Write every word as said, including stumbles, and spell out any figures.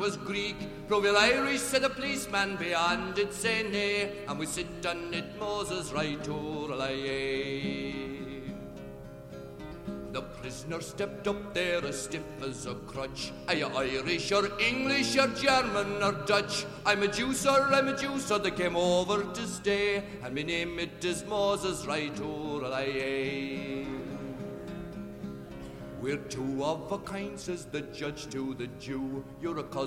was Greek. Prove you're Irish, said the policeman beyond it, say nay. And we sit on it, Moses, right o'er The prisoner stepped up there as stiff as a crutch. Are you Irish or English or German or Dutch? I'm a Jew, sir, I'm a Jew, so they came over to stay. And my name it is Moses, right o'er We're two of a kind, says the judge to the Jew. You're a cousin